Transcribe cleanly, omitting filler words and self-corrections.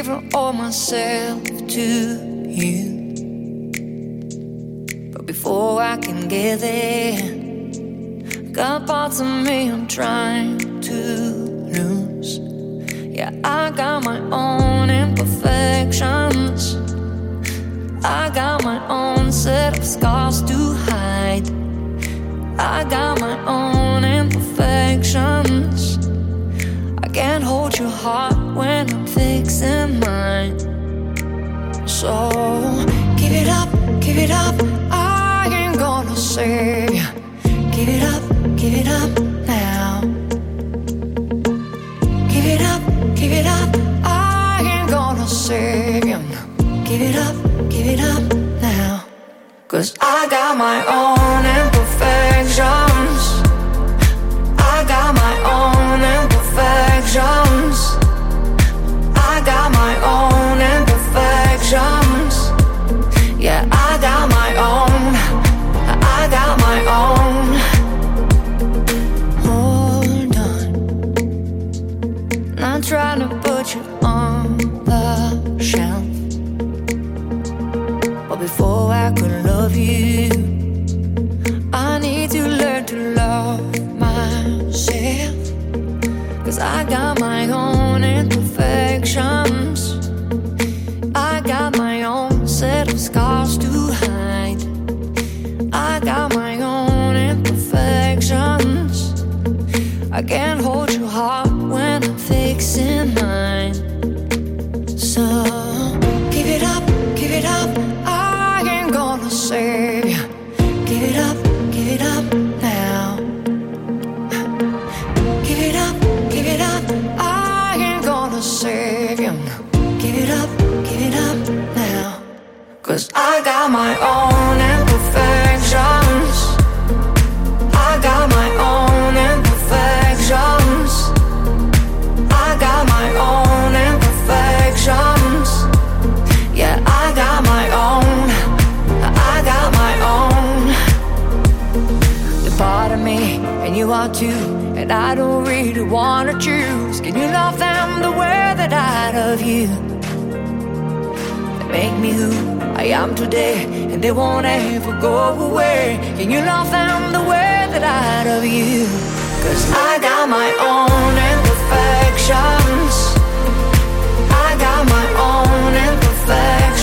given all myself to you. But before I can get there, got parts of me I'm trying to lose. Yeah, I got my own imperfections. I got my own set of scars to hide. I got my own imperfections. I can't hold your heart when I'm fixing mine. So give it up, I ain't gonna save you. Give it up now. Give it up, I ain't gonna save you. Give it up now. 'Cause I got my own imperfections. I got my own imperfections. I got my own imperfections. Yeah, I got my own. I got my own. Hold on, not trying to put you on the shelf, but before I could love you, I need to learn to love myself. 'Cause I got my own imperfections. I got my own set of scars to hide. I got my own imperfections. I can't hold your heart when I'm fixing mine. So give it up, I ain't gonna save you. Give it up now. Give it up, I ain't gonna save you. Give it up now. 'Cause I got my own imperfections. I got my own imperfections. I got my own imperfections. Yeah, I got my own. I got my own. You're part of me, and you are too. And I don't really wanna choose. Can you love them the way that I love you? They make me who I am today, and they won't ever go away. Can you love them the way that I love you? 'Cause I got my own imperfections. I got my own imperfections.